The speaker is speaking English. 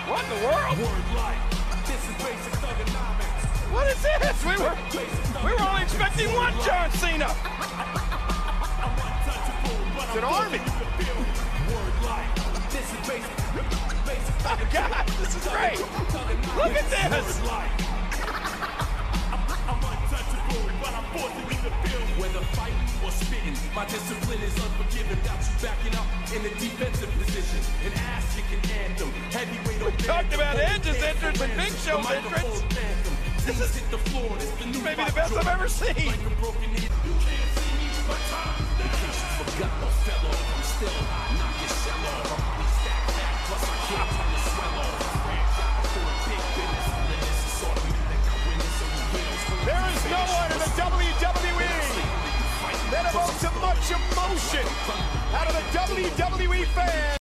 What in the world? What is this? We were only expecting one John Cena. It's an army. Oh God, this is great. Look at this. Whether fighting or spitting, my discipline is unforgiving. Got you backing up in a defensive position. An ass-kicking anthem. Heavyweight. We talked about Edge's entrance and Big Show's entrance. This is maybe the best I've ever seen. You can't see me, but in case you forgot or fell off, I'm still hot. Knock your shell off. I'm stack back, plus I can't turn the swell off. For a big business, this is sort of music. I win this and you win. There is no one in the WWE that evokes so much emotion out of the WWE fan.